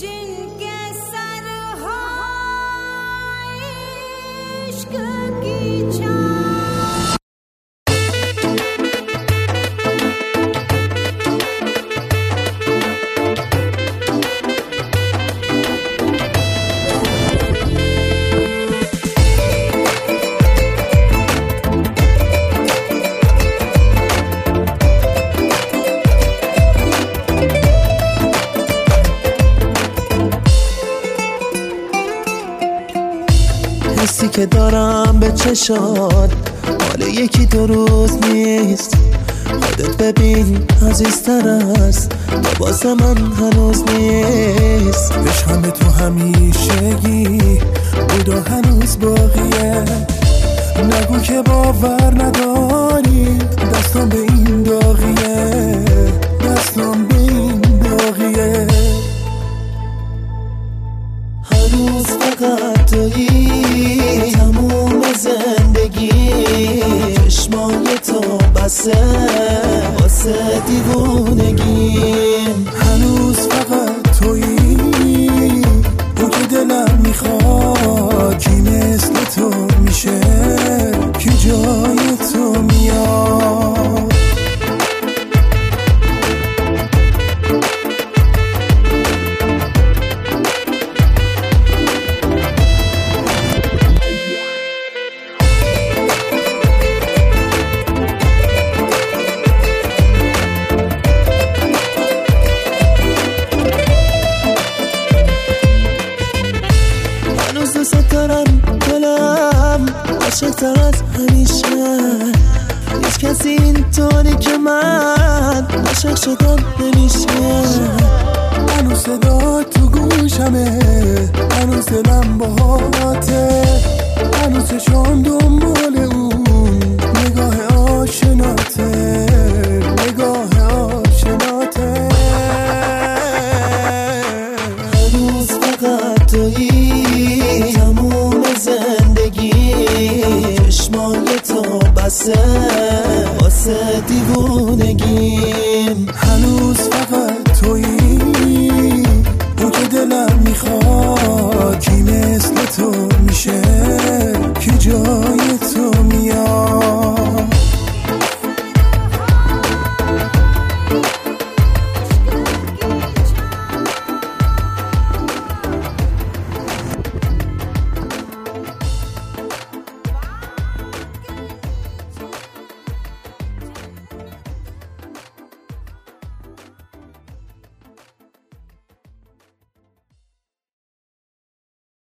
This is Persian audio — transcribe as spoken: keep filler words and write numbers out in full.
जिनके सरहाय इश्क की छाँव। حسی که دارم به چشات مال یکی دو روز نیست. خودت ببین عزیزتر است لباس من هنوز نیست. عشقم به تو همیشگی بود و هنوز باقیه. نگو که باور نداری دستم به این داغیه، دستم به این داغیه. هنوز فقط تویی تموم زندگی. چشمای تو بسه واسه دیوونگیم. هنوز فقط تویی اون که دلم میخواد. کی مثل تو میشه کی جای تو میاد. دوست دارم دلم عاشق‌تر از همیشه. هیچ کسی اینطوری که من عاشق شدم نمیشه. هنوز صدا تو گوشمه، هنوز دلم باهاته. هنوز چشم دنبال اون نگاه آشناته، نگاه آشناته. هنوز فقط تویی تموم زندگی. چشمای تو بسه واسه دیوونگیم.